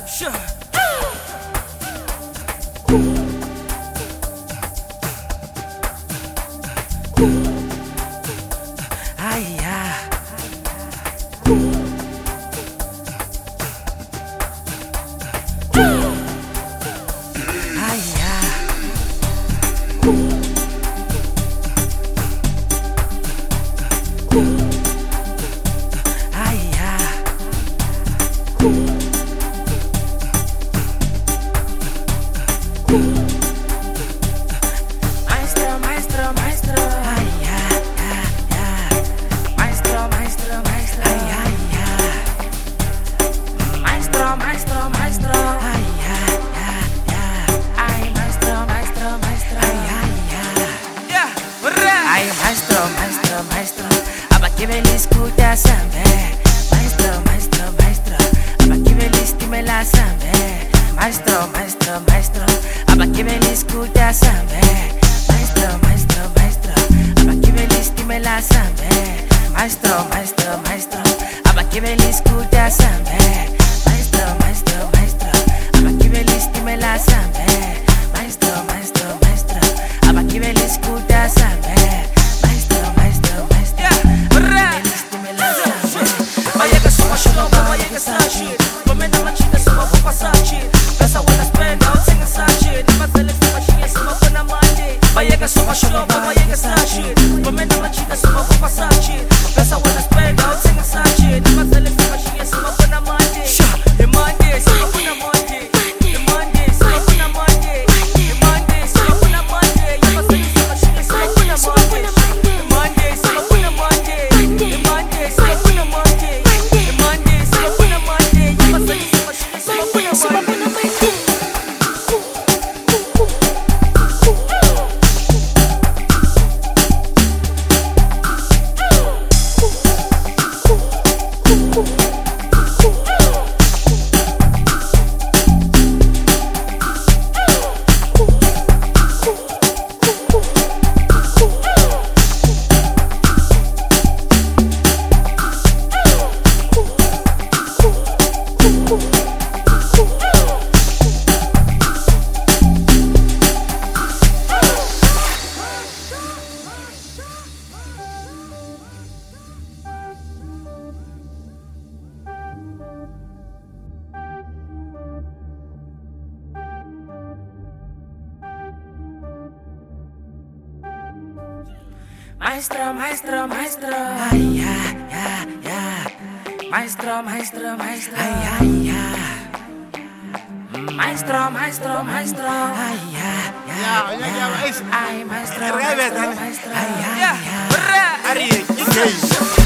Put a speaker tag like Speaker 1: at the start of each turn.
Speaker 1: Sure. Ay, yeah. Ay, yeah. Ay, yeah. Maestro, maestro, maestro. Ay, yeah, yeah, yeah. Maestro, maestro, maestro. Ay, ay, yeah. Maestro, maestro, maestro. Ay, yeah, yeah, yeah. Ay, maestro, maestro, maestro. Ay, ay, yeah. Yeah, ay, maestro, maestro, maestro. Aba que me escuta saber. Maestro, maestro, maestro. Aba que me me la saber. Maestro, maestro, maestro. Aba que me escuta saber. Maestro, maestro, maestro. Aba que me la saber. Maestro, maestro, maestro. Aba que me escuta saber. Maestro, maestro, maestro. Aba que me la saber. Maestro, maestro, maestro. Aba que me escuta saber. Maestro, maestro, maestro. Me la saber.
Speaker 2: Vaya que suma show, vaya que sachi. Comenta machita, suma vou passar shit. Pensa when I spend out, sing a sad shit. Mas ele se machinha, suma vou na mande. Vaya que suma show, vaya que sachi. Comenta machita, suma vou passar shit. Pensa when I spend out, sing a sad shit. Mas ele se machinha, suma vou na mande. E mande, suma vou na mande. E mande, suma vou na mande. E mande, suma vou na mande. E mas ele se machinha, suma vou na mande. E mande, suma vou na mande. E mande, suma vou na mande. E mande, suma vou na mande. E mas ele se machinha, suma vou na mande.
Speaker 1: Maestro, maestro, maestro. Ay, yeah, yeah, yeah. Maestro, maestro, maestro. Ay, ay, yeah. Maestro, maestro, maestro. Ay, yeah, yeah, yeah. Ay, maestro, maestro, maestro. Ay, ay, yeah.